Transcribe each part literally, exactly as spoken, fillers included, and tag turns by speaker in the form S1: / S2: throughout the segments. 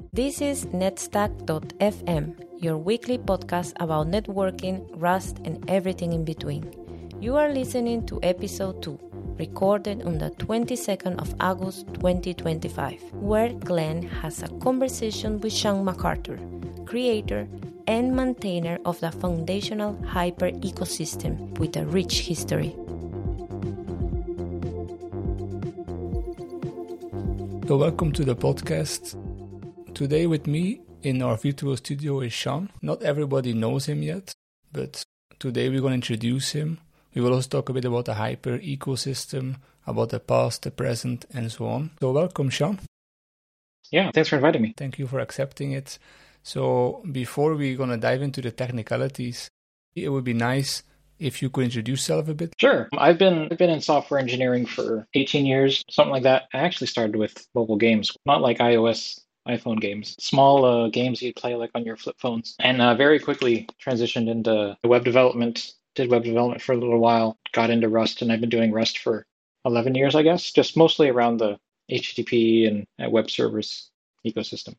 S1: This is netstack dot f m, your weekly podcast about networking, Rust, and everything in between. You are listening to episode two, recorded on the twenty-second of August twenty twenty-five, where Glenn has a conversation with Sean McArthur, creator and maintainer of the foundational Hyper ecosystem with a rich history.
S2: So welcome to the podcast. Today with me in our virtual studio is Sean. Not everybody knows him yet, but today we're going to introduce him. We will also talk a bit about the Hyper ecosystem, about the past, the present, and so on. So welcome, Sean.
S3: Yeah, thanks for inviting me.
S2: Thank you for accepting it. So before we're going to dive into the technicalities, it would be nice if you could introduce yourself a bit.
S3: Sure. I've been I've been in software engineering for eighteen years, something like that. I actually started with mobile games, not like iOS, iPhone games, small uh, games you'd play like on your flip phones, and uh, very quickly transitioned into web development. Did web development for a little while, got into Rust, and I've been doing Rust for eleven years, I guess, just mostly around the H T T P and uh, web servers ecosystem.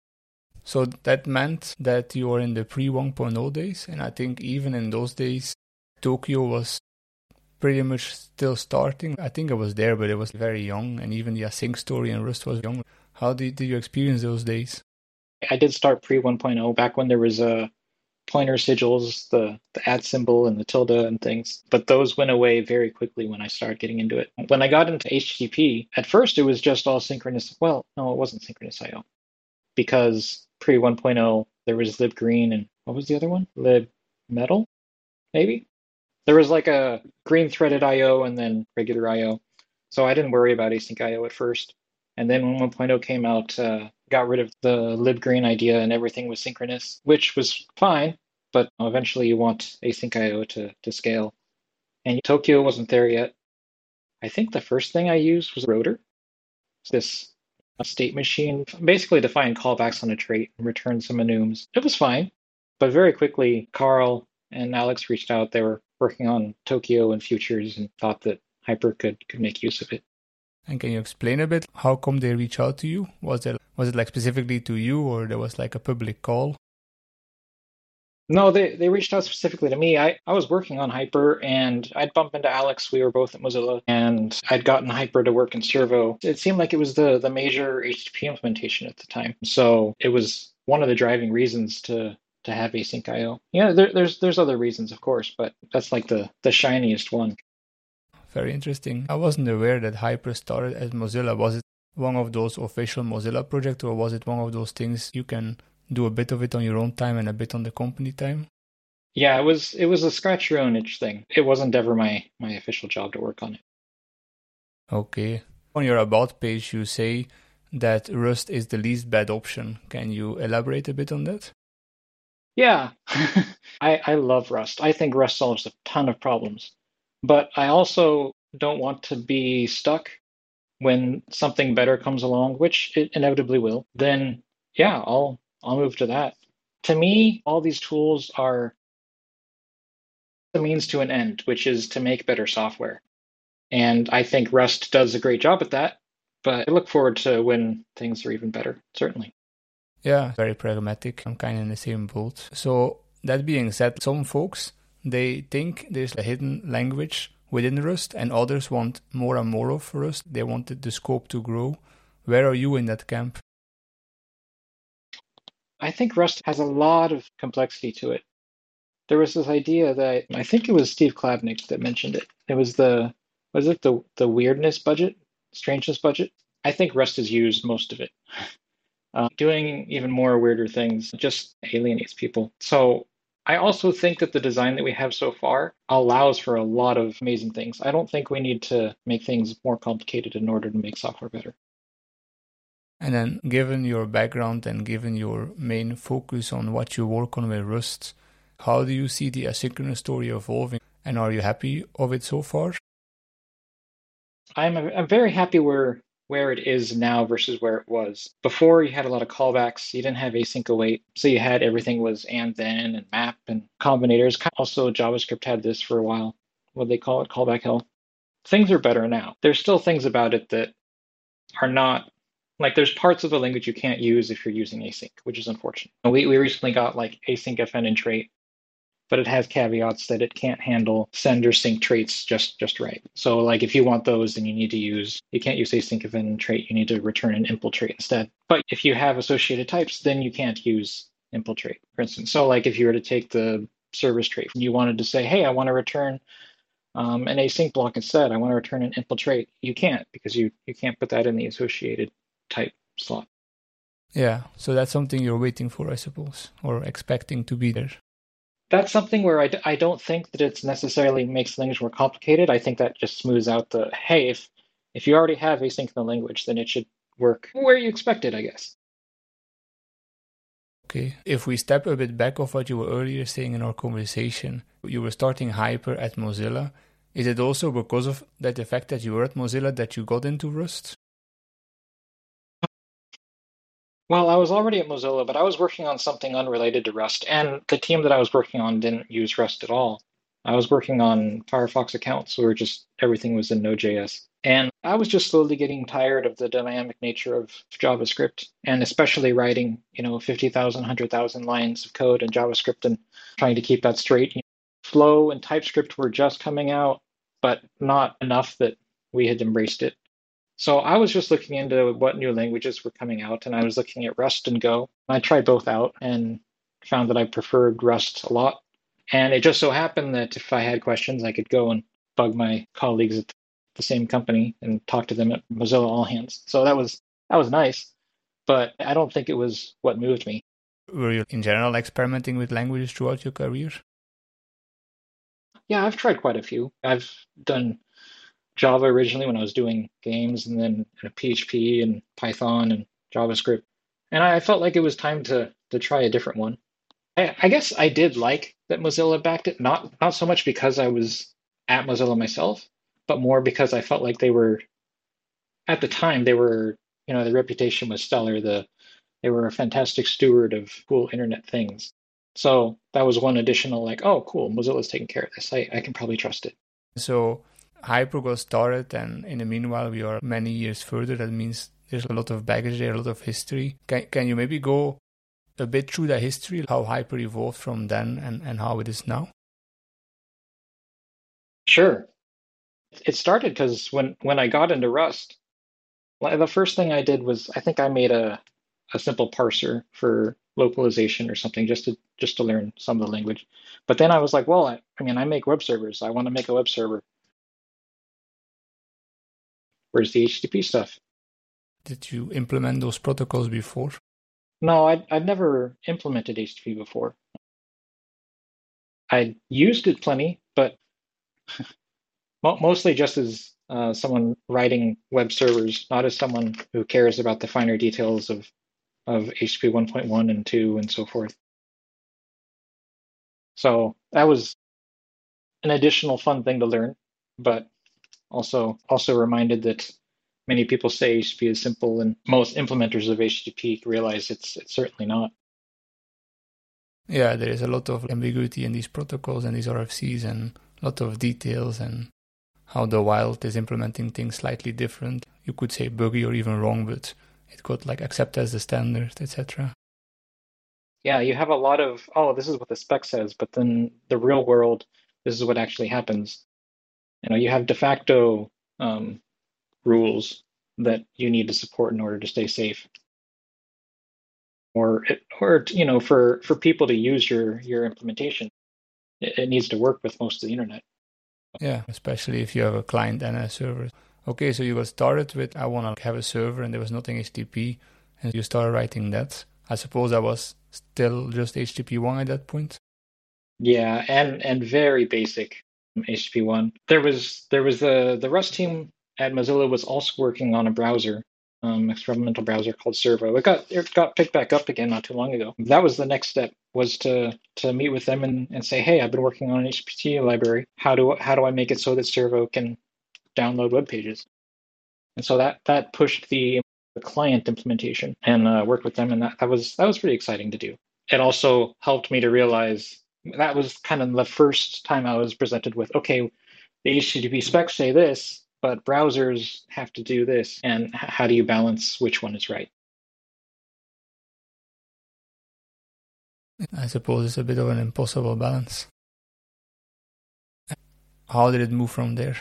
S2: So that meant that you were in the pre one point oh days, and I think even in those days, Tokio was pretty much still starting. I think I was there, but it was very young, and even the async story in Rust was young. How did, did you experience those days?
S3: I did start pre one point oh back when there was a pointer sigils, the, the at symbol and the tilde and things. But those went away very quickly when I started getting into it. When I got into H T T P, at first it was just all synchronous. Well, no, it wasn't synchronous I O. Because pre one point oh, there was libgreen and what was the other one? libmetal, maybe? There was like a green threaded I O and then regular I O. So I didn't worry about async I O at first. And then when one point oh came out, uh, got rid of the libgreen idea and everything was synchronous, which was fine. But eventually you want async I O to, to scale. And Tokio wasn't there yet. I think the first thing I used was Rotor. This state machine, basically define callbacks on a trait and return some enums. It was fine. But very quickly, Carl and Alex reached out. They were working on Tokio and futures and thought that Hyper could, could make use of it.
S2: And can you explain a bit how come they reach out to you? Was it was it like specifically to you, or there was like a public call?
S3: No, they, they reached out specifically to me. I, I was working on Hyper and I'd bump into Alex. We were both at Mozilla and I'd gotten Hyper to work in Servo. It seemed like it was the, the major H T T P implementation at the time. So it was one of the driving reasons to to have async I O. Yeah, there, there's there's other reasons, of course, but that's like the, the shiniest one.
S2: Very interesting. I wasn't aware that Hyper started at Mozilla. Was it one of those official Mozilla projects, or was it one of those things you can do a bit of it on your own time and a bit on the company time?
S3: Yeah, it was it was a scratch your own itch thing. It wasn't ever my, my official job to work on it.
S2: Okay. On your About page, you say that Rust is the least bad option. Can you elaborate a bit on that?
S3: Yeah, I, I love Rust. I think Rust solves a ton of problems. But I also don't want to be stuck when something better comes along, which it inevitably will. Then, yeah, I'll I'll move to that. To me, all these tools are the means to an end, which is to make better software. And I think Rust does a great job at that. But I look forward to when things are even better, certainly.
S2: Yeah, very pragmatic. I'm kind of in the same boat. So that being said, some folks, they think there's a hidden language within Rust, and others want more and more of Rust. They wanted the scope to grow. Where are you in that camp?
S3: I think Rust has a lot of complexity to it. There was this idea that, I think it was Steve Klabnik that mentioned it. It was the, was it the, the weirdness budget, strangeness budget? I think Rust has used most of it. Uh, doing even more weirder things just alienates people. So I also think that the design that we have so far allows for a lot of amazing things. I don't think we need to make things more complicated in order to make software better.
S2: And then, given your background and given your main focus on what you work on with Rust, how do you see the asynchronous story evolving? And are you happy of it so far?
S3: I'm, I'm very happy where where it is now versus where it was. Before, you had a lot of callbacks. You didn't have async await. So you had everything was and then and map and combinators. Also, JavaScript had this for a while. What do they call it? Callback hell. Things are better now. There's still things about it that are not Like there's parts of the language you can't use if you're using async, which is unfortunate. We we recently got like async F N in trait, but it has caveats that it can't handle send or sync traits just just right. So like if you want those, then you need to use, you can't use async F N in trait, you need to return an impl trait instead. But if you have associated types, then you can't use impl trait, for instance. So like if you were to take the service trait and you wanted to say, hey, I want to return um, an async block instead, I want to return an impl trait, you can't because you, you can't put that in the associated type slot.
S2: Yeah, so that's something you're waiting for, I suppose, or expecting to be there.
S3: That's something where I, d- I don't think that it's necessarily makes the language more complicated. I think that just smooths out the, hey, if if you already have async in the language, then it should work where you expect it, I guess.
S2: Okay, if we step a bit back of what you were earlier saying in our conversation, you were starting Hyper at Mozilla. Is it also because of that the fact that you were at Mozilla that you got into Rust?
S3: Well, I was already at Mozilla, but I was working on something unrelated to Rust, and the team that I was working on didn't use Rust at all. I was working on Firefox accounts where just everything was in Node.js. And I was just slowly getting tired of the dynamic nature of JavaScript, and especially writing, you know, fifty thousand, one hundred thousand lines of code in JavaScript and trying to keep that straight. Flow and TypeScript were just coming out, but not enough that we had embraced it. So I was just looking into what new languages were coming out, and I was looking at Rust and Go. I tried both out and found that I preferred Rust a lot. And it just so happened that if I had questions, I could go and bug my colleagues at the same company and talk to them at Mozilla All Hands. So that was that was nice, but I don't think it was what moved me.
S2: Were you in general experimenting with languages throughout your career?
S3: Yeah, I've tried quite a few. I've done Java originally when I was doing games, and then P H P and Python and JavaScript. And I felt like it was time to to try a different one. I, I guess I did like that Mozilla backed it, not not so much because I was at Mozilla myself, but more because I felt like they were, at the time, they were, you know, the reputation was stellar. The they were a fantastic steward of cool internet things. So that was one additional like, oh, cool, Mozilla's taking care of this. I, I can probably trust it.
S2: So Hyper got started, and in the meanwhile, we are many years further. That means there's a lot of baggage there, a lot of history. Can can you maybe go a bit through that history, how Hyper evolved from then and, and how it is now?
S3: Sure. It started because when, when I got into Rust, the first thing I did was I think I made a, a simple parser for localization or something just to just to learn some of the language. But then I was like, well, I, I mean, I make web servers. I want to make a web server. Where's the H T T P stuff?
S2: Did you implement those protocols before?
S3: No, I'd, I'd never implemented H T T P before. I used it plenty, but mostly just as uh, someone writing web servers, not as someone who cares about the finer details of, of H T T P one point one and two and so forth. So that was an additional fun thing to learn, but also also reminded that many people say H T T P is simple, and most implementers of H T T P realize it's it's certainly not.
S2: Yeah, there is a lot of ambiguity in these protocols and these R F Cs, and a lot of details, and how the wild is implementing things slightly different. You could say buggy or even wrong, but it could like accept as the standard, et cetera.
S3: Yeah, you have a lot of, oh, this is what the spec says, but then the real world, this is what actually happens. You know, you have de facto um, rules that you need to support in order to stay safe. Or, or you know, for, for people to use your, your implementation, it, it needs to work with most of the internet.
S2: Yeah, especially if you have a client and a server. Okay, so you got started with, I want to have a server, and there was nothing H T T P, and you started writing that. I suppose that was still just H T T P one at that point?
S3: Yeah, and and very basic H T T P one. There was there was the the Rust team at Mozilla was also working on a browser, um, experimental browser called Servo. It got it got picked back up again not too long ago. That was the next step, was to to meet with them and, and say, hey, I've been working on an H T T P library. How do how do I make it so that Servo can download web pages? And so that that pushed the, the client implementation and uh, worked with them, and that, that was that was pretty exciting to do. It also helped me to realize that was kind of the first time I was presented with, okay, the H T T P specs say this, but browsers have to do this. And how do you balance which one is right?
S2: I suppose it's a bit of an impossible balance. How did it move from there?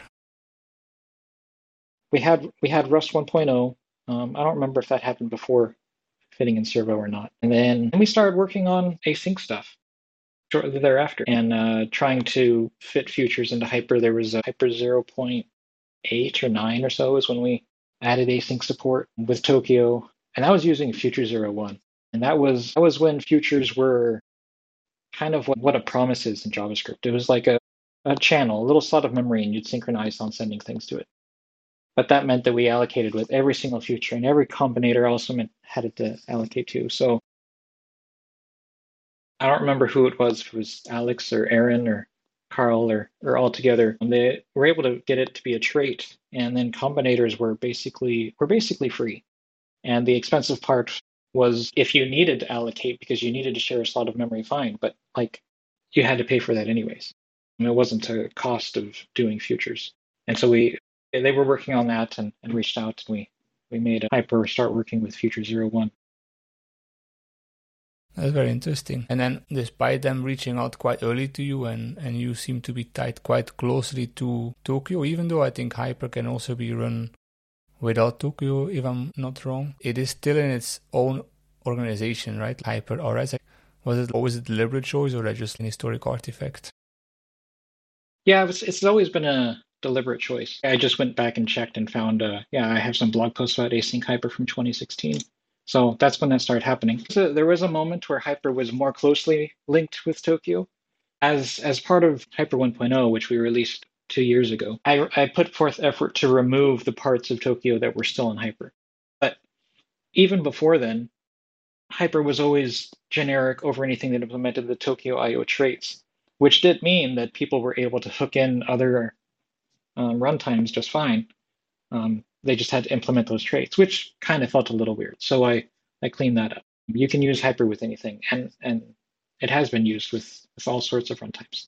S3: We had we had Rust one point oh. Um, I don't remember if that happened before fitting in Servo or not. And then we started working on async stuff shortly thereafter and uh, trying to fit futures into Hyper. There was a Hyper zero point eight or nine or so is when we added async support with Tokio. And that was using Future zero one. And that was that was when futures were kind of what, what a promise is in JavaScript. It was like a, a channel, a little slot of memory, and you'd synchronize on sending things to it. But that meant that we allocated with every single future, and every combinator also meant had it to allocate to. So I don't remember who it was, if it was Alex or Aaron or Carl or, or all together. And they were able to get it to be a trait, and then combinators were basically were basically free. And the expensive part was if you needed to allocate because you needed to share a slot of memory, fine. But like you had to pay for that anyways. And it wasn't a cost of doing futures. And so we they were working on that and, and reached out, and we, we made a Hyper start working with Future zero one.
S2: That's very interesting. And then despite them reaching out quite early to you and, and you seem to be tied quite closely to Tokio, even though I think Hyper can also be run without Tokio, if I'm not wrong, it is still in its own organization, right? Hyper R S. Was it always a deliberate choice or just an historic artifact?
S3: Yeah, it's, it's always been a deliberate choice. I just went back and checked and found, uh, yeah, I have some blog posts about async Hyper from twenty sixteen. So that's when that started happening. So there was a moment where Hyper was more closely linked with Tokio. As as part of Hyper one point oh, which we released two years ago, I, I put forth effort to remove the parts of Tokio that were still in Hyper. But even before then, Hyper was always generic over anything that implemented the Tokio I O traits, which did mean that people were able to hook in other uh, runtimes just fine. Um, they just had to implement those traits, which kind of felt a little weird. So I, I cleaned that up. You can use Hyper with anything, and, and it has been used with, with all sorts of runtimes.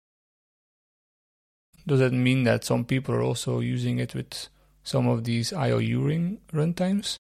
S2: Does that mean that some people are also using it with some of these I O U ring runtimes?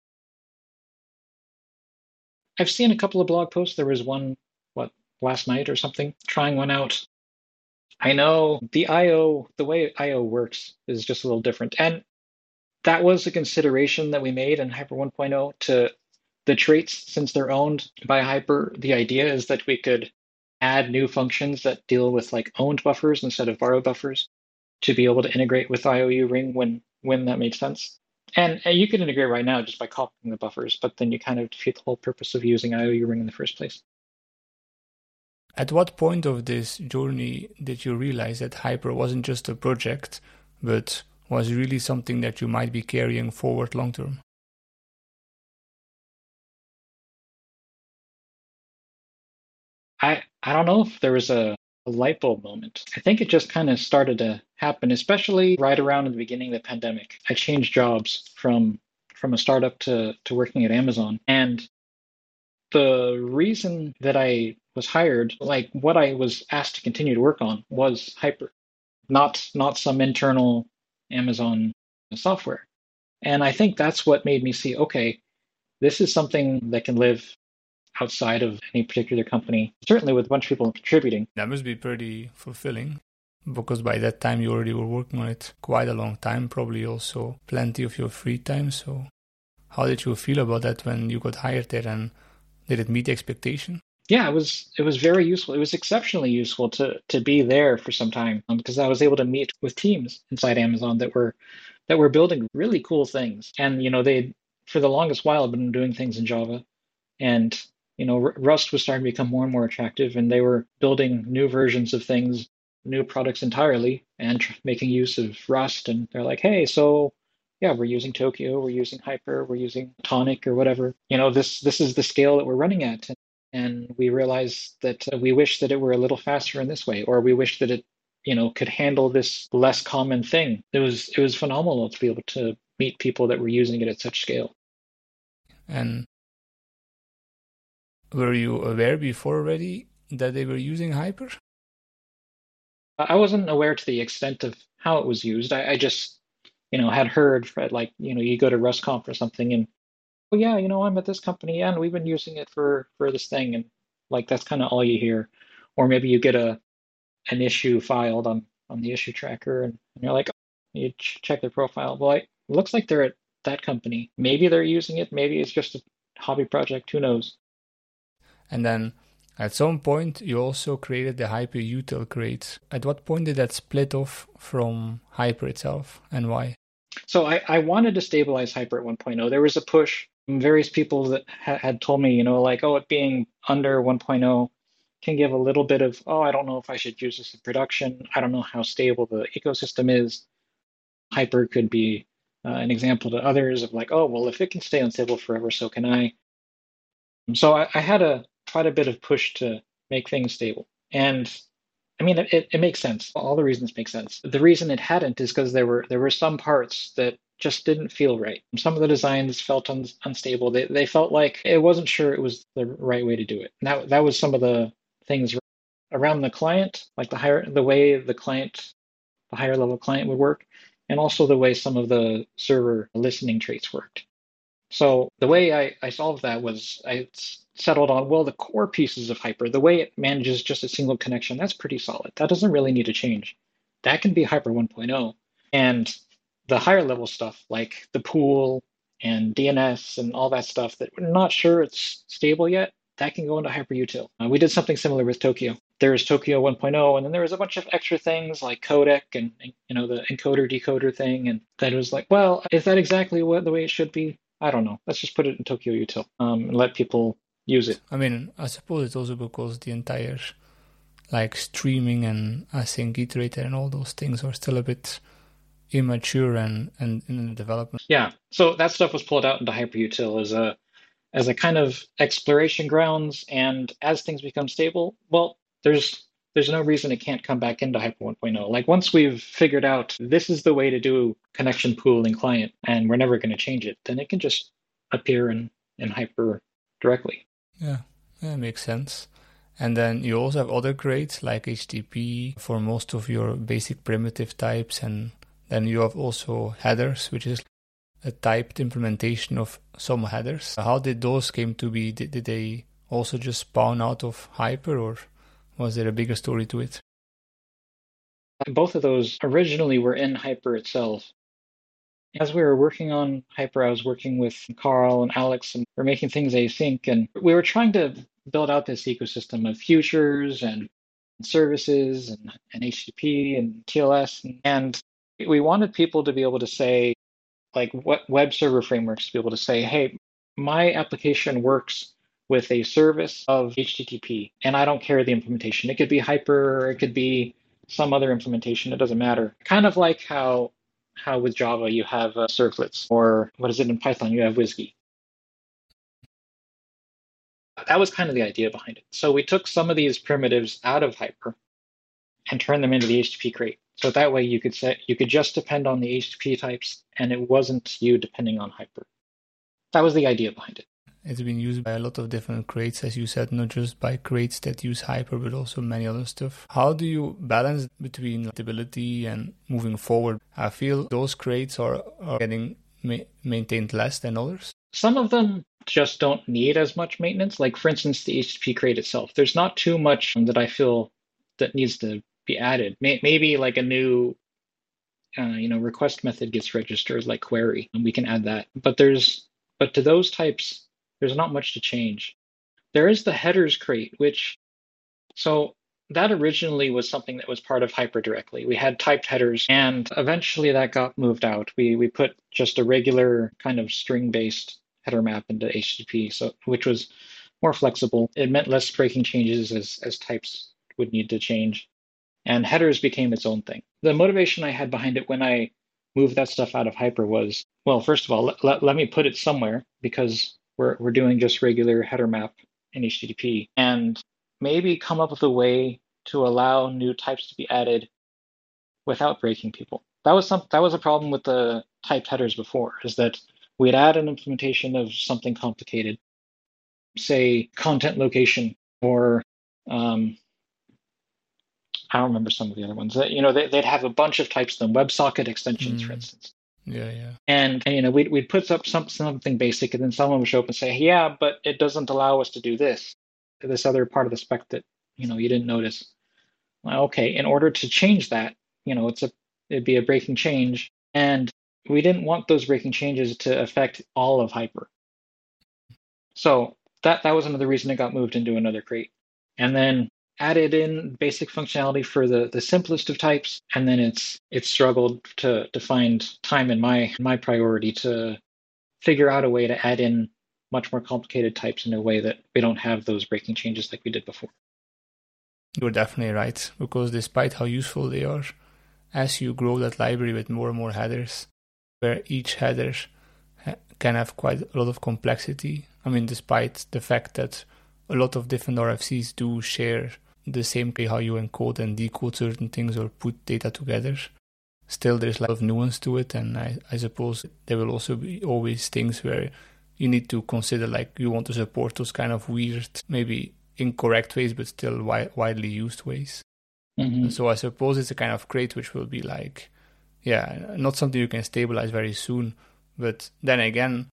S3: I've seen a couple of blog posts. There was one, what, last night or something, trying one out. I know the I O, the way I O works is just a little different. And that was a consideration that we made in Hyper one point oh to the traits, since they're owned by Hyper. The idea is that we could add new functions that deal with like owned buffers instead of borrowed buffers to be able to integrate with I O U ring when, when that made sense. And, and you can integrate right now just by copying the buffers, but then you kind of defeat the whole purpose of using I O U ring in the first place.
S2: At what point of this journey did you realize that Hyper wasn't just a project, but was really something that you might be carrying forward long term?
S3: I, I don't know if there was a, a light bulb moment. I think it just kind of started to happen, especially right around in the beginning of the pandemic. I changed jobs from from a startup to, to working at Amazon. And the reason that I was hired, like what I was asked to continue to work on, was Hyper, not not some internal Amazon software. And I think that's what made me see, okay, this is something that can live outside of any particular company, certainly with a bunch of people contributing.
S2: That must be pretty fulfilling, because by that time you already were working on it quite a long time, probably also plenty of your free time. So how did you feel about that when you got hired there, and did it meet expectation?
S3: Yeah, it was it was very useful. It was exceptionally useful to to be there for some time, um, because I was able to meet with teams inside Amazon that were that were building really cool things. And you know, they for the longest while been doing things in Java, and you know, Rust was starting to become more and more attractive, and they were building new versions of things, new products entirely, and tr- making use of Rust. And they're like, hey, so yeah, we're using Tokio, we're using Hyper, we're using Tonic or whatever. You know, this this is the scale that we're running at. And we realized that uh, we wish that it were a little faster in this way, or we wish that it, you know, could handle this less common thing. It was it was phenomenal to be able to meet people that were using it at such scale.
S2: And were you aware before already that they were using Hyper?
S3: I wasn't aware to the extent of how it was used. I, I just, you know, had heard, like, you know, you go to RustConf or something and, oh yeah, you know, I'm at this company and we've been using it for for this thing, and like that's kind of all you hear. Or maybe you get a an issue filed on on the issue tracker, and, and you're like, oh, you ch- check their profile. Well, it looks like they're at that company. Maybe they're using it. Maybe it's just a hobby project. Who knows?
S2: And then at some point, you also created the hyperutil crate. At what point did that split off from Hyper itself, and why?
S3: So I, I wanted to stabilize Hyper at one point oh. There was a push. Various people that ha- had told me, you know, like, oh, it being under one point oh can give a little bit of, oh, I don't know if I should use this in production. I don't know how stable the ecosystem is. Hyper could be uh, an example to others of like, oh, well, if it can stay unstable forever, so can I. So I, I had a quite a bit of push to make things stable. And I mean, it, it makes sense. All the reasons make sense. The reason it hadn't is because there were there were some parts that just didn't feel right. Some of the designs felt un, unstable. They they felt like it wasn't sure it was the right way to do it. And that that was some of the things around the client, like the higher the way the client, the higher level client would work, and also the way some of the server listening traits worked. So the way I, I solved that was I settled on, well, the core pieces of Hyper, the way it manages just a single connection, that's pretty solid. That doesn't really need to change. That can be Hyper one point oh. And the higher level stuff, like the pool and D N S and all that stuff that we're not sure it's stable yet, that can go into hyperutil. Uh, we did something similar with Tokio. There's Tokio one point oh, and then there was a bunch of extra things like codec and, you know, the encoder decoder thing. And that was like, well, is that exactly what the way it should be? I don't know. Let's just put it in Tokio util um, and let people use it.
S2: I mean, I suppose it's also because the entire like streaming and async iterator and all those things are still a bit immature and, and in the development.
S3: Yeah. So that stuff was pulled out into hyperutil as a as a kind of exploration grounds. And as things become stable, well, there's there's no reason it can't come back into Hyper one point oh. Like once we've figured out this is the way to do connection pooling client and we're never going to change it, then it can just appear in, in Hyper directly.
S2: Yeah, that makes sense. And then you also have other crates like H T T P for most of your basic primitive types. And then you have also headers, which is a typed implementation of some headers. How did those came to be? Did, did they also just spawn out of Hyper, or was there a bigger story to it?
S3: Both of those originally were in Hyper itself. As we were working on Hyper, I was working with Carl and Alex, and we're making things async, and we were trying to build out this ecosystem of futures and services and, and H T T P and T L S. And we wanted people to be able to say, like what web server frameworks to be able to say, hey, my application works with a service of H T T P, and I don't care the implementation. It could be Hyper, or it could be some other implementation. It doesn't matter. Kind of like how how with Java you have uh, servlets, or what is it in Python? You have WSGI. That was kind of the idea behind it. So we took some of these primitives out of Hyper and turned them into the H T T P crate. So that way you could say you could just depend on the H T T P types, and it wasn't you depending on Hyper. That was the idea behind it.
S2: It's been used by a lot of different crates, as you said, not just by crates that use Hyper, but also many other stuff. How do you balance between stability and moving forward? I feel those crates are, are getting ma- maintained less than others.
S3: Some of them just don't need as much maintenance. Like, for instance, the H T T P crate itself. There's not too much that I feel that needs to be added. Maybe like a new uh, you know, request method gets registered, like query, and we can add that. But there's but to those types, there's not much to change. There is the headers crate, which, so that originally was something that was part of Hyper directly. We had typed headers, and eventually that got moved out. We we put just a regular kind of string-based header map into H T T P, so which was more flexible. It meant less breaking changes as as types would need to change. And headers became its own thing. The motivation I had behind it when I moved that stuff out of Hyper was, well, first of all, let, let, let me put it somewhere, because we're we're doing just regular header map in H T T P, and maybe come up with a way to allow new types to be added without breaking people. That was some that was a problem with the typed headers before, is that we'd add an implementation of something complicated, say content location, or um, I don't remember some of the other ones. You know, they, they'd have a bunch of types of them, WebSocket extensions, mm. for instance.
S2: Yeah, yeah.
S3: And, and you know, we'd, we'd put up some, something basic, and then someone would show up and say, yeah, but it doesn't allow us to do this, this other part of the spec that, you know, you didn't notice. Well, okay, in order to change that, you know, it's a it'd be a breaking change. And we didn't want those breaking changes to affect all of Hyper. So that, that was another reason it got moved into another crate. And then added in basic functionality for the, the simplest of types, and then it's it's struggled to to find time in my my priority to figure out a way to add in much more complicated types in a way that we don't have those breaking changes like we did before.
S2: You're definitely right, because despite how useful they are, as you grow that library with more and more headers, where each header ha- can have quite a lot of complexity. I mean, despite the fact that a lot of different R F Cs do share the same way how you encode and decode certain things or put data together, still there's a lot of nuance to it, and I, I suppose there will also be always things where you need to consider, like, you want to support those kind of weird, maybe incorrect ways, but still wi- widely used ways.
S3: Mm-hmm.
S2: So I suppose it's a kind of crate which will be like, yeah, not something you can stabilize very soon. But then again,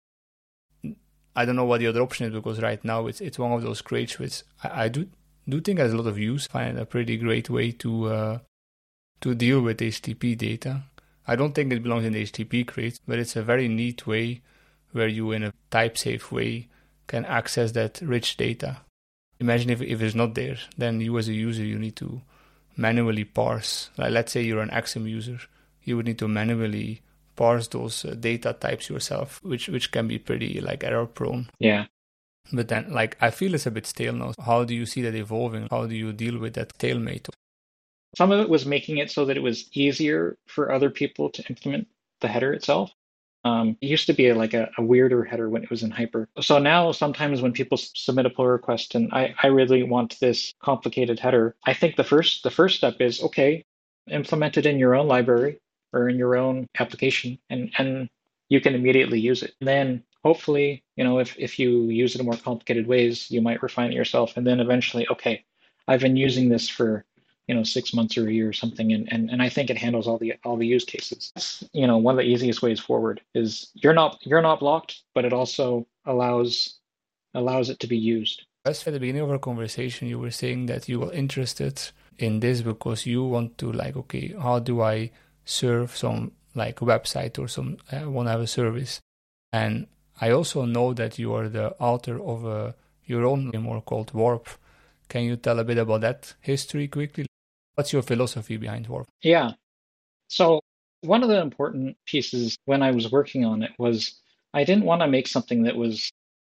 S2: I don't know what the other option is, because right now it's it's one of those crates which I, I do do think has a lot of use. I find it a pretty great way to uh, to deal with H T T P data. I don't think it belongs in the H T T P crate, but it's a very neat way where you, in a type-safe way, can access that rich data. Imagine if, if it's not there, then you as a user, you need to manually parse. Like, let's say you're an Axiom user, you would need to manually parse those uh, data types yourself, which which can be pretty like error prone.
S3: Yeah.
S2: But then, like, I feel it's a bit stale now. How do you see that evolving? How do you deal with that stalemate?
S3: Some of it was making it so that it was easier for other people to implement the header itself. Um, it used to be a, like a, a weirder header when it was in Hyper. So now sometimes when people s- submit a pull request and I, I really want this complicated header, I think the first the first step is, okay, implement it in your own library or in your own application, and, and you can immediately use it. And then hopefully, you know, if, if you use it in more complicated ways, you might refine it yourself. And then eventually, okay, I've been using this for, you know, six months or a year or something, and, and, and I think it handles all the all the use cases. You know, one of the easiest ways forward is you're not you're not blocked, but it also allows allows it to be used.
S2: As at the beginning of our conversation, you were saying that you were interested in this because you want to, like, okay, how do I serve some like website or some I uh, want to have a service? And I also know that you are the author of a, your own framework called Warp. Can you tell a bit about that history quickly? What's your philosophy behind Warp?
S3: Yeah. So one of the important pieces when I was working on it was I didn't want to make something that was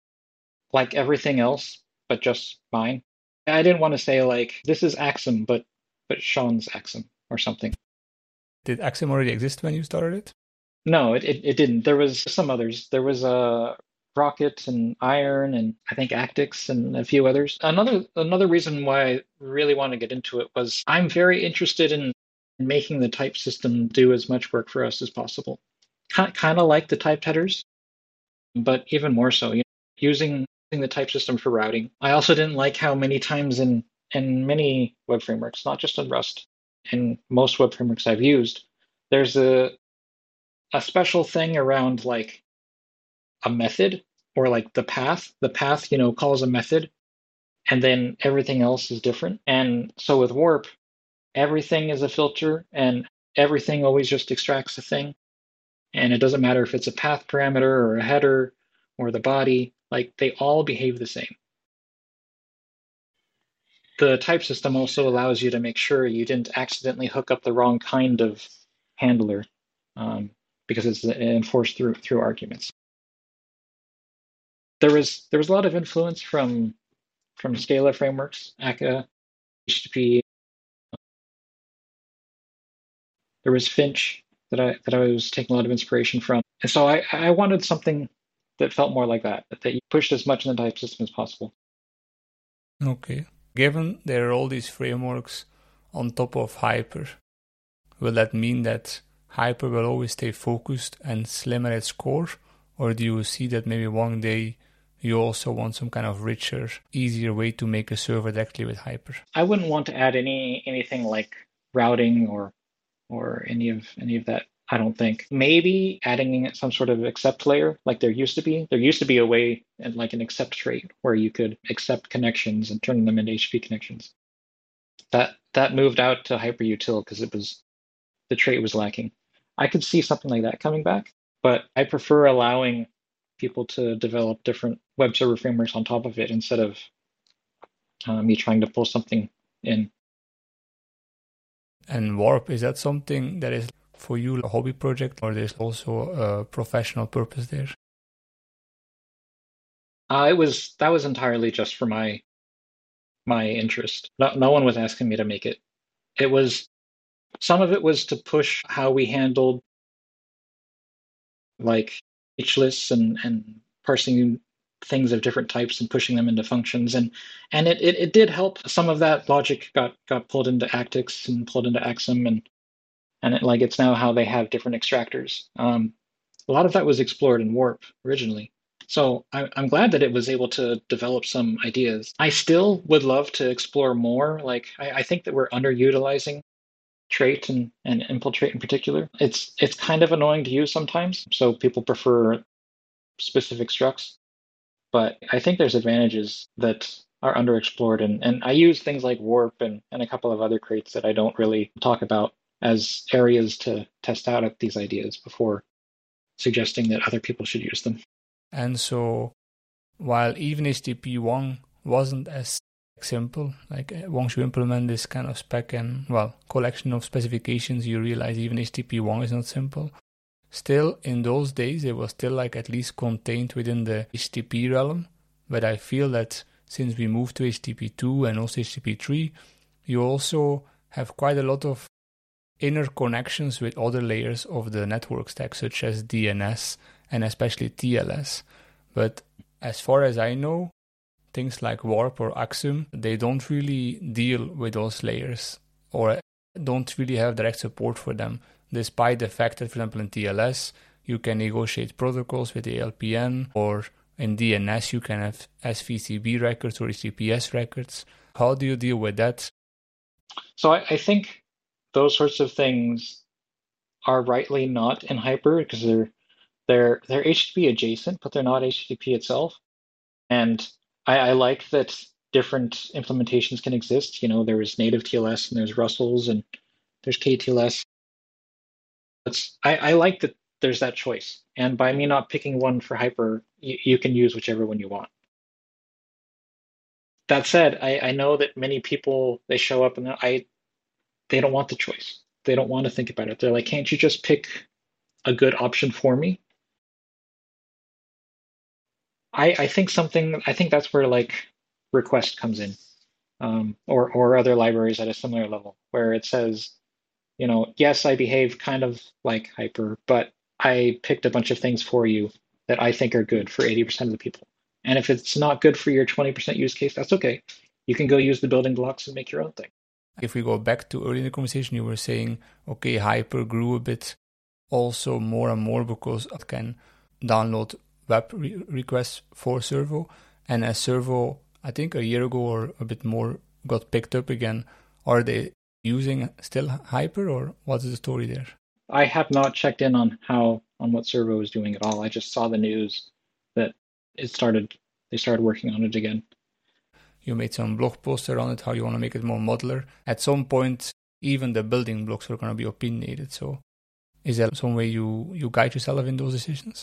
S3: like everything else, but just mine. I didn't want to say, like, this is Axiom, but but Sean's Axiom or something.
S2: Did Axiom already exist when you started it?
S3: No, it, it, it didn't. There was some others. There was a uh, Rocket and Iron and I think Actix and a few others. Another another reason why I really want to get into it was I'm very interested in making the type system do as much work for us as possible. Kind kind of like the typed headers, but even more so, you know, using the type system for routing. I also didn't like how many times in in many web frameworks, not just in Rust, in most web frameworks I've used, there's a a special thing around like a method or like the path. The path, you know, calls a method and then everything else is different. And so with Warp, everything is a filter and everything always just extracts a thing. And it doesn't matter if it's a path parameter or a header or the body, like they all behave the same. The type system also allows you to make sure you didn't accidentally hook up the wrong kind of handler um, because it's enforced through through arguments. There was there was a lot of influence from from Scala frameworks, Akka, H T T P. There was Finch that I that I was taking a lot of inspiration from, and so I I wanted something that felt more like that, that you pushed as much in the type system as possible.
S2: Okay. Given there are all these frameworks on top of Hyper, will that mean that Hyper will always stay focused and slim at its core? Or do you see that maybe one day you also want some kind of richer, easier way to make a server directly with Hyper?
S3: I wouldn't want to add any anything like routing or or any of any of that I don't think. Maybe adding some sort of accept layer like there used to be. There used to be a way, and like an accept trait, where you could accept connections and turn them into H T T P connections. That that moved out to hyperutil because it was the trait was lacking. I could see something like that coming back, but I prefer allowing people to develop different web server frameworks on top of it instead of uh, me trying to pull something in.
S2: And Warp, is that something that is for you a hobby project, or there's also a professional purpose there?
S3: Uh, it was that was entirely just for my my interest. No, no one was asking me to make it. It was some of it was to push how we handled like H lists and and parsing things of different types and pushing them into functions, and and it, it it did help. Some of that logic got got pulled into Actix and pulled into Axum, and and it, like it's now how they have different extractors. Um, a lot of that was explored in Warp originally. So I, I'm glad that it was able to develop some ideas. I still would love to explore more. Like I, I think that we're underutilizing trait and, and infiltrate in particular. It's it's kind of annoying to use sometimes. So people prefer specific structs. But I think there's advantages that are underexplored. And, and I use things like Warp and, and a couple of other crates that I don't really talk about as areas to test out these ideas before suggesting that other people should use them.
S2: And so while even H T T P one wasn't as simple, like once you implement this kind of spec and, well, collection of specifications, you realize even H T T P one is not simple. Still, in those days, it was still like at least contained within the H T T P realm. But I feel that since we moved to H T T P two and also H T T P three, you also have quite a lot of inner connections with other layers of the network stack, such as D N S and especially T L S. But as far as I know, things like Warp or Axum, they don't really deal with those layers or don't really have direct support for them, despite the fact that, for example, in T L S, you can negotiate protocols with the A L P N, or in D N S, you can have S V C B records or H T T P S records. How do you deal with that?
S3: So I, I think those sorts of things are rightly not in Hyper because they're they're they're H T T P adjacent, but they're not H T T P itself. And I, I like that different implementations can exist. You know, there is native T L S and there's Russell's and there's K T L S. It's, I, I like that there's that choice. And by me not picking one for Hyper, you, you can use whichever one you want. That said, I, I know that many people, they show up and I they don't want the choice. They don't want to think about it. They're like, can't you just pick a good option for me? I, I think something, I think that's where like request comes in, um, or, or other libraries at a similar level, where it says, you know, yes, I behave kind of like Hyper, but I picked a bunch of things for you that I think are good for eighty percent of the people. And if it's not good for your twenty percent use case, that's okay. You can go use the building blocks and make your own thing.
S2: If we go back to early in the conversation, you were saying, okay, Hyper grew a bit also more and more because it can download web re- requests for Servo. And as Servo, I think a year ago or a bit more, got picked up again, are they using still Hyper, or what's the story there?
S3: I have not checked in on how on what Servo is doing at all. I just saw the news that it started. They started working on it again.
S2: You made some blog posts around it, how you want to make it more modular. At some point, even the building blocks are going to be opinionated. So is that some way you, you guide yourself in those decisions?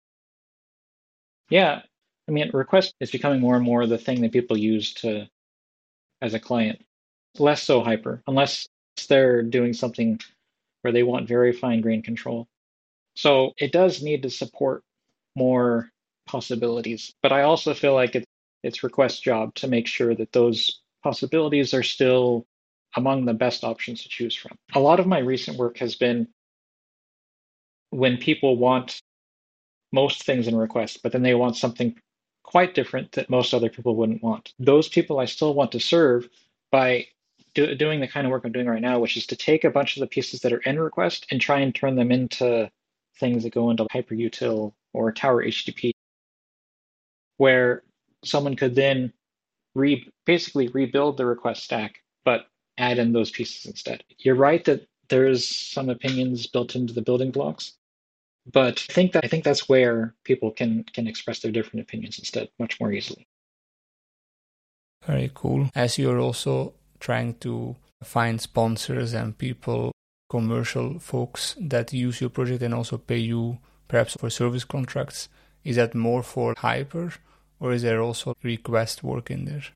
S3: Yeah. I mean, request is becoming more and more the thing that people use to as a client. Less so Hyper, unless they're doing something where they want very fine-grained control. So it does need to support more possibilities. But I also feel like it, it's request's job to make sure that those possibilities are still among the best options to choose from. A lot of my recent work has been when people want most things in request, but then they want something quite different that most other people wouldn't want. Those people I still want to serve by do, doing the kind of work I'm doing right now, which is to take a bunch of the pieces that are in request and try and turn them into things that go into hyperutil or Tower H T T P, where someone could then re basically rebuild the request stack, but add in those pieces instead. You're right that there's some opinions built into the building blocks. But I think that I think that's where people can can express their different opinions instead much more easily.
S2: Very cool. As you're also trying to find sponsors and people, commercial folks that use your project and also pay you perhaps for service contracts, is that more for Hyper, or is there also request work in there?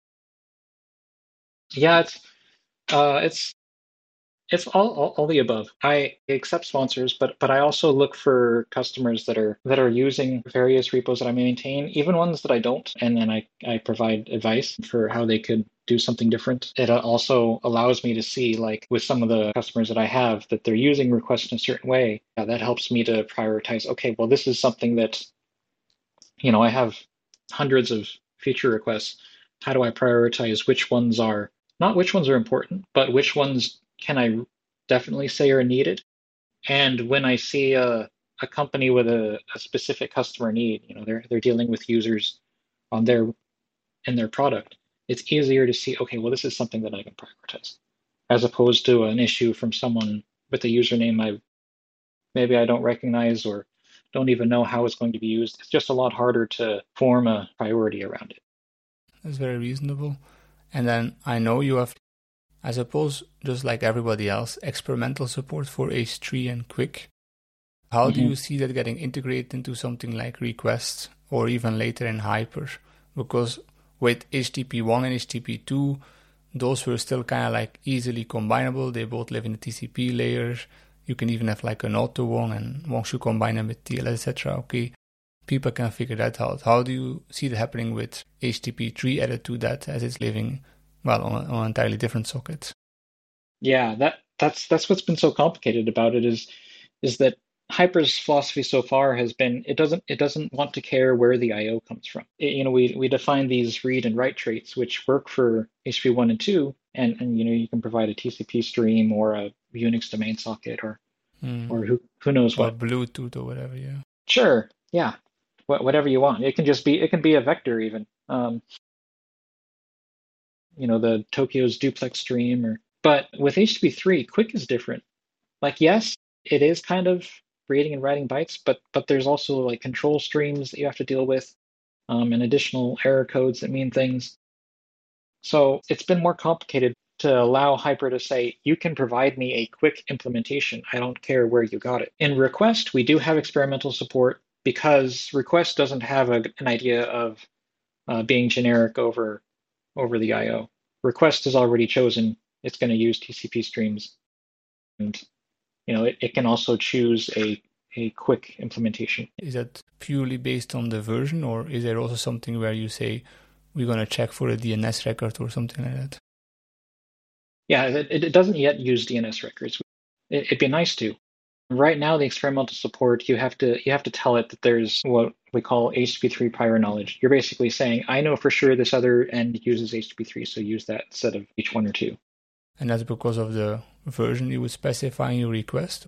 S3: Yeah, it's uh, it's it's all, all all the above. I accept sponsors, but but I also look for customers that are that are using various repos that I maintain, even ones that I don't, and then I I provide advice for how they could do something different. It also allows me to see, like with some of the customers that I have, that they're using requests in a certain way. Yeah, that helps me to prioritize. Okay, well, this is something that, you know, I have hundreds of feature requests. How do I prioritize which ones are not which ones are important, but which ones can I definitely say are needed? And when I see a, a company with a, a specific customer need, you know, they're they're dealing with users on their in their product, it's easier to see, okay, well, this is something that I can prioritize, as opposed to an issue from someone with a username I maybe I don't recognize or don't even know how it's going to be used. It's just a lot harder to form a priority around it.
S2: That's very reasonable. And then I know you have, I suppose, just like everybody else, experimental support for H three and Quick. How mm-hmm. do you see that getting integrated into something like Request or even later in Hyper? Because with H T T P one and H T T P two, those were still kind of like easily combinable. They both live in the T C P layer. You can even have like an auto one, and once you combine them with T L S, et cetera, okay, people can figure that out. How do you see that happening with H T T P three added to that as it's living, well, on, on entirely different sockets?
S3: Yeah, that that's that's what's been so complicated about it is is that Hyper's philosophy so far has been it doesn't it doesn't want to care where the I O comes from. It, you know, we we define these read and write traits which work for H T T P one and two, and and you know you can provide a T C P stream or a Unix domain socket or mm. or who who knows
S2: or
S3: what,
S2: Bluetooth or whatever. Yeah.
S3: Sure. Yeah. Whatever you want. It can just be, it can be a vector even. Um, you know, the Tokyo's duplex stream or, but with H T T P three, Quick is different. Like, yes, it is kind of reading and writing bytes, but, but there's also like control streams that you have to deal with, um, and additional error codes that mean things. So it's been more complicated to allow Hyper to say, you can provide me a quick implementation. I don't care where you got it. In Request, we do have experimental support, because Request doesn't have a, an idea of uh, being generic over over the I O. Request has already chosen it's going to use T C P streams, and you know it, it can also choose a a quick implementation.
S2: Is that purely based on the version, or is there also something where you say we're going to check for a D N S record or something like that?
S3: Yeah, it, it doesn't yet use D N S records. It, it'd be nice to. Right now, the experimental support, you have to you have to tell it that there's what we call H T T P three prior knowledge. You're basically saying, I know for sure this other end uses H T T P three, so use that instead of H one or two.
S2: And that's because of the version you would specify in your request?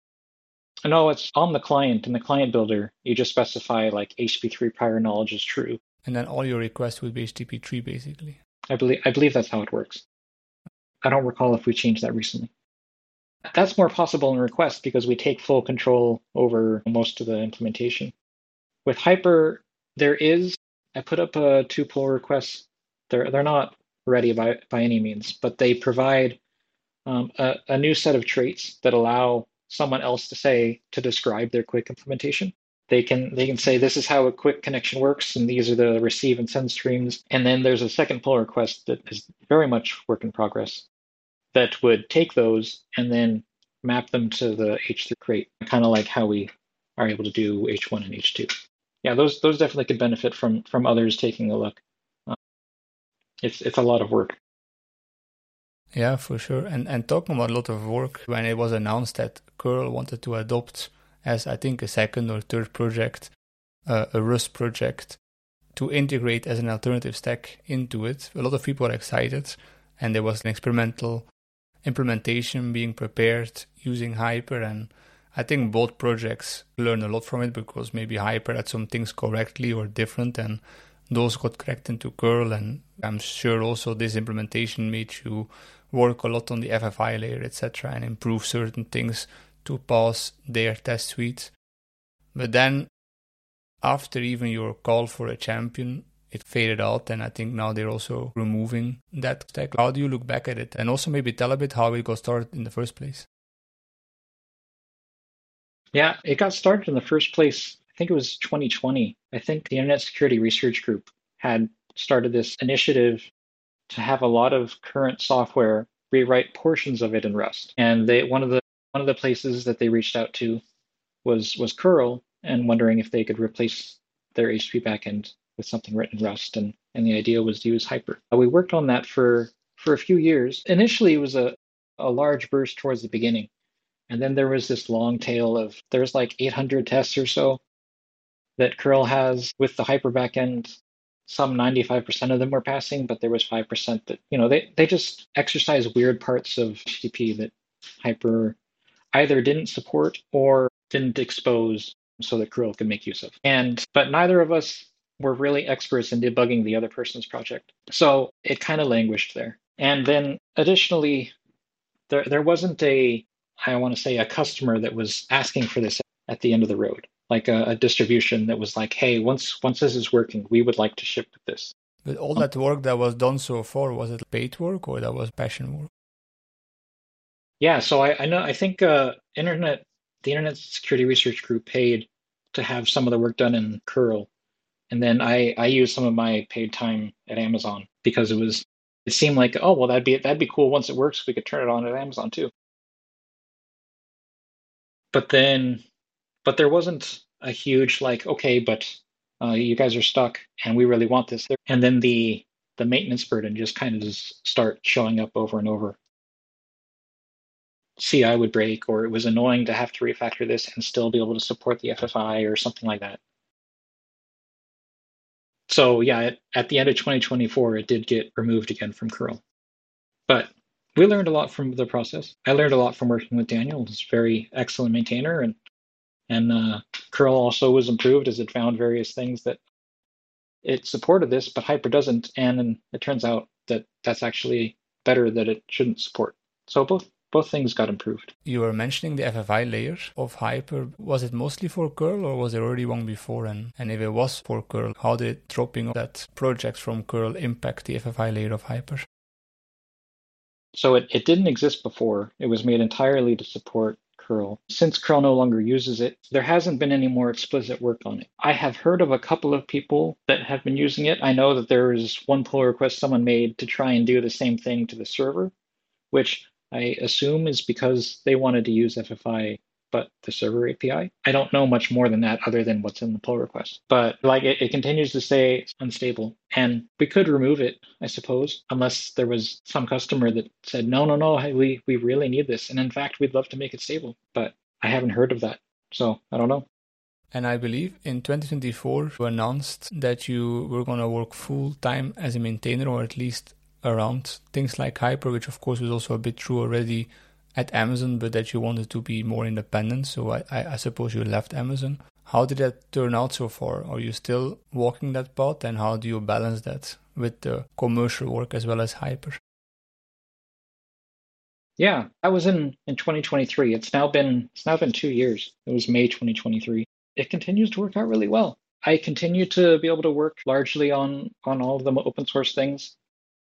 S3: No, it's on the client. In the client builder, you just specify like H T T P three prior knowledge is true.
S2: And then all your requests would be H T T P three, basically?
S3: I believe I believe that's how it works. I don't recall if we changed that recently. That's more possible in Request because we take full control over most of the implementation. With Hyper, there is, I put up a two pull requests. They're they're not ready by, by any means, but they provide um, a, a new set of traits that allow someone else to say, to describe their quick implementation. They can they can say, this is how a quick connection works, and these are the receive and send streams. And then there's a second pull request that is very much work in progress, that would take those and then map them to the H three crate, kind of like how we are able to do H one and H two. Yeah, those those definitely could benefit from from others taking a look. Uh, it's it's a lot of work.
S2: Yeah, for sure. And and talking about a lot of work, when it was announced that curl wanted to adopt as I think a second or third project, uh, a Rust project, to integrate as an alternative stack into it, a lot of people were excited, and there was an experimental implementation being prepared using Hyper, and I think both projects learned a lot from it because maybe Hyper had some things correctly or different and those got cracked into curl, and I'm sure also this implementation made you work a lot on the F F I layer, et cetera, and improve certain things to pass their test suite. But then, after even your call for a champion, it faded out, and I think now they're also removing that stack. How do you look back at it? And also maybe tell a bit how it got started in the first place.
S3: Yeah, it got started in the first place, I think it was twenty twenty. I think the Internet Security Research Group had started this initiative to have a lot of current software rewrite portions of it in Rust. And they one of the one of the places that they reached out to was was curl, and wondering if they could replace their H T T P backend with something written in Rust. And, and the idea was to use Hyper. We worked on that for, for a few years. Initially, it was a, a large burst towards the beginning. And then there was this long tail of, there's like eight hundred tests or so that curl has with the Hyper backend. Some ninety-five percent of them were passing, but there was five percent that, you know, they, they just exercise weird parts of H T T P that Hyper either didn't support or didn't expose so that curl could make use of. And, but neither of us were really experts in debugging the other person's project. So it kind of languished there. And then additionally, there, there wasn't a, I want to say, a customer that was asking for this at the end of the road, like a, a distribution that was like, hey, once once this is working, we would like to ship with this.
S2: But all that work that was done so far, was it paid work or that was passion work?
S3: Yeah, so I, I know, I think uh, Internet, the Internet Security Research Group paid to have some of the work done in curl. And then I, I used some of my paid time at Amazon because it was, it seemed like, oh, well, that'd be, that'd be cool. Once it works, we could turn it on at Amazon too. But then, but there wasn't a huge like, okay, but uh, you guys are stuck and we really want this. And then the, the maintenance burden just kind of just start showing up over and over. C I would break, or it was annoying to have to refactor this and still be able to support the F F I or something like that. So yeah, at, at the end of twenty twenty-four, it did get removed again from curl. But we learned a lot from the process. I learned a lot from working with Daniel. He's a very excellent maintainer, and and uh, curl also was improved as it found various things that it supported this, but Hyper doesn't. And then it turns out that that's actually better that it shouldn't support. So both both things got improved.
S2: You were mentioning the F F I layer of Hyper. Was it mostly for curl, or was there already one before? And, and if it was for curl, how did dropping that project from curl impact the F F I layer of Hyper?
S3: So it, it didn't exist before. It was made entirely to support curl. Since curl no longer uses it, there hasn't been any more explicit work on it. I have heard of a couple of people that have been using it. I know that there is one pull request someone made to try and do the same thing to the server, which I assume is because they wanted to use F F I, but the server A P I. I don't know much more than that other than what's in the pull request. But like it, it continues to stay unstable. And we could remove it, I suppose, unless there was some customer that said, no, no, no, hey, we, we really need this. And in fact, we'd love to make it stable. But I haven't heard of that. So I don't know.
S2: And I believe in twenty twenty-four, you announced that you were going to work full time as a maintainer, or at least around things like Hyper, which of course was also a bit true already at Amazon, but that you wanted to be more independent. So I, I, I suppose you left Amazon. How did that turn out so far? Are you still walking that path, and how do you balance that with the commercial work as well as Hyper?
S3: Yeah, I was in, in twenty twenty-three. It's now been it's now been two years. It was May twenty twenty-three. It continues to work out really well. I continue to be able to work largely on on all of the open source things.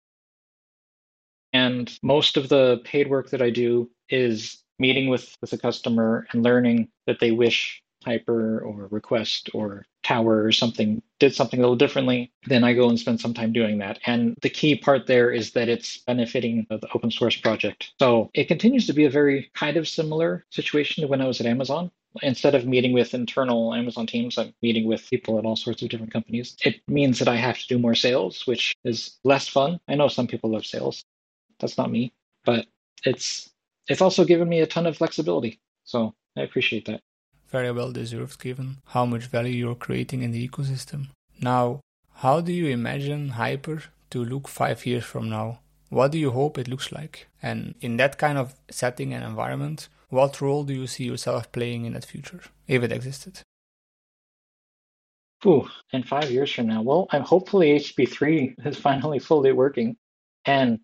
S3: And most of the paid work that I do is meeting with, with a customer and learning that they wish Hyper or Request or Tower or something did something a little differently. Then I go and spend some time doing that. And the key part there is that it's benefiting the open source project. So it continues to be a very kind of similar situation to when I was at Amazon. Instead of meeting with internal Amazon teams, I'm meeting with people at all sorts of different companies. It means that I have to do more sales, which is less fun. I know some people love sales. That's not me, but it's it's also given me a ton of flexibility. So I appreciate that.
S2: Very well deserved, given how much value you're creating in the ecosystem. Now, how do you imagine Hyper to look five years from now? What do you hope it looks like? And in that kind of setting and environment, what role do you see yourself playing in that future, if it existed?
S3: Ooh, in five years from now, well, I'm hopefully H T T P three is finally fully working. And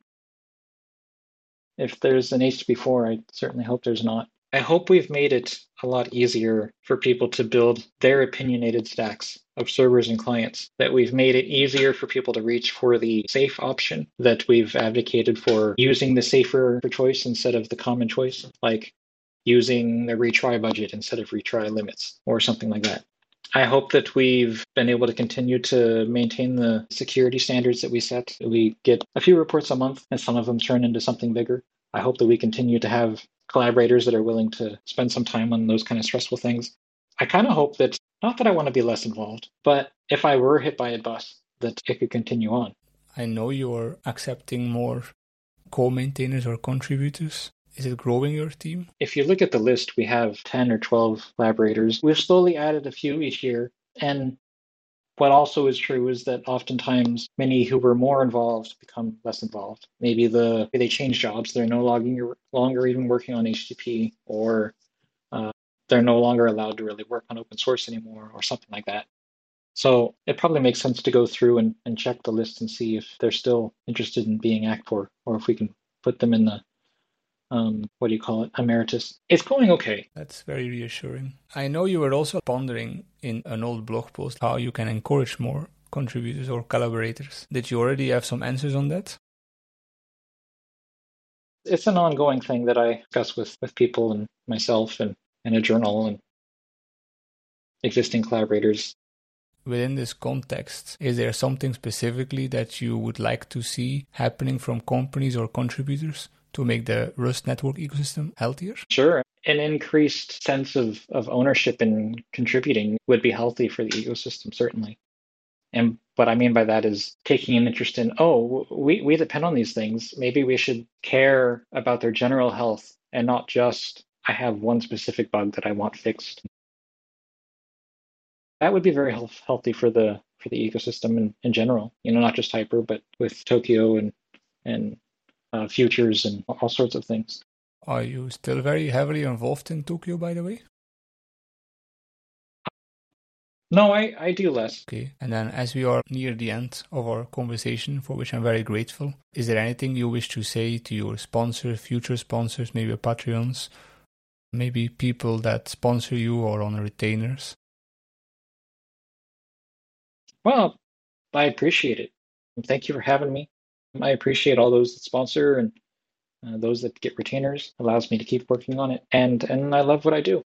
S3: if there's an H T T P four, I certainly hope there's not. I hope we've made it a lot easier for people to build their opinionated stacks of servers and clients, that we've made it easier for people to reach for the safe option, that we've advocated for using the safer choice instead of the common choice, like using the retry budget instead of retry limits or something like that. I hope that we've been able to continue to maintain the security standards that we set. We get a few reports a month, and some of them turn into something bigger. I hope that we continue to have collaborators that are willing to spend some time on those kind of stressful things. I kind of hope that, not that I want to be less involved, but if I were hit by a bus, that it could continue on.
S2: I know you're accepting more co-maintainers or contributors. Is it growing your team?
S3: If you look at the list, we have ten or twelve collaborators. We've slowly added a few each year. And what also is true is that oftentimes many who were more involved become less involved. Maybe the they change jobs. They're no longer, longer even working on H T T P, or uh, they're no longer allowed to really work on open source anymore, or something like that. So it probably makes sense to go through and, and check the list and see if they're still interested in being A C four, or if we can put them in the Um, what do you call it, emeritus. It's going okay.
S2: That's very reassuring. I know you were also pondering in an old blog post how you can encourage more contributors or collaborators. Did you already have some answers on that?
S3: It's an ongoing thing that I discuss with, with people and myself and, and a journal and existing collaborators.
S2: Within this context, is there something specifically that you would like to see happening from companies or contributors to make the Rust network ecosystem healthier?
S3: Sure. An increased sense of, of ownership and contributing would be healthy for the ecosystem, certainly. And what I mean by that is taking an interest in, oh, we, we depend on these things. Maybe we should care about their general health and not just, I have one specific bug that I want fixed. That would be very health, healthy for the for the ecosystem in, in general. You know, not just Hyper, but with Tokio and and Uh, futures and all sorts of things.
S2: Are you still very heavily involved in Tokio, by the way?
S3: No, I, I do less.
S2: Okay, and then as we are near the end of our conversation, for which I'm very grateful, is there anything you wish to say to your sponsors, future sponsors, maybe Patreons, maybe people that sponsor you or on retainers?
S3: Well, I appreciate it. Thank you for having me. I appreciate all those that sponsor and uh, those that get retainers. It allows me to keep working on it. And and I love what I do.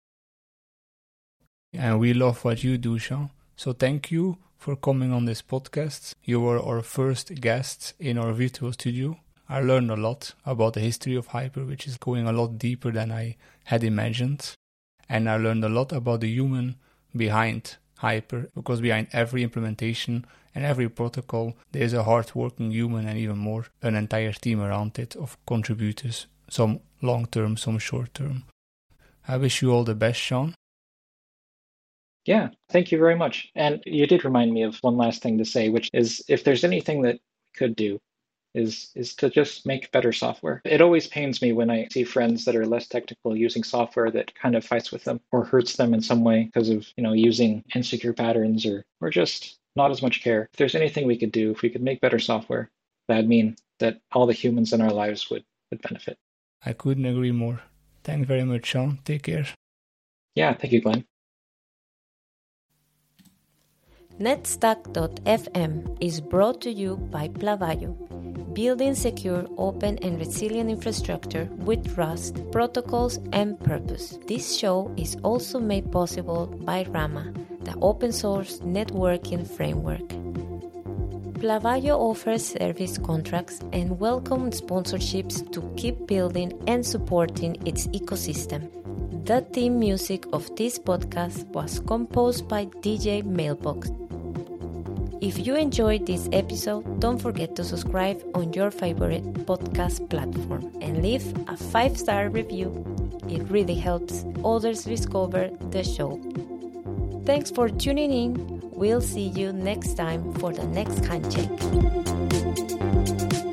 S2: And we love what you do, Sean. So thank you for coming on this podcast. You were our first guest in our virtual studio. I learned a lot about the history of Hyper, which is going a lot deeper than I had imagined. And I learned a lot about the human behind Hyper, because behind every implementation and every protocol, there's a hard-working human and even more, an entire team around it of contributors, some long-term, some short-term. I wish you all the best, Sean.
S3: Yeah, thank you very much. And you did remind me of one last thing to say, which is if there's anything that we could do, is is to just make better software. It always pains me when I see friends that are less technical using software that kind of fights with them or hurts them in some way because of, you know, using insecure patterns or or just not as much care. If there's anything we could do, if we could make better software, that'd mean that all the humans in our lives would, would benefit.
S2: I couldn't agree more. Thanks very much, Sean. Take care.
S3: Yeah, thank you, Glenn.
S1: netstack dot f m is brought to you by Plavayo, building secure, open, and resilient infrastructure with Rust, protocols, and purpose. This show is also made possible by Rama, the open source networking framework. Plavayo offers service contracts and welcome sponsorships to keep building and supporting its ecosystem. The theme music of this podcast was composed by D J Mailbox. If you enjoyed this episode, don't forget to subscribe on your favorite podcast platform and leave a five-star review. It really helps others discover the show. Thanks for tuning in. We'll see you next time for the next handshake.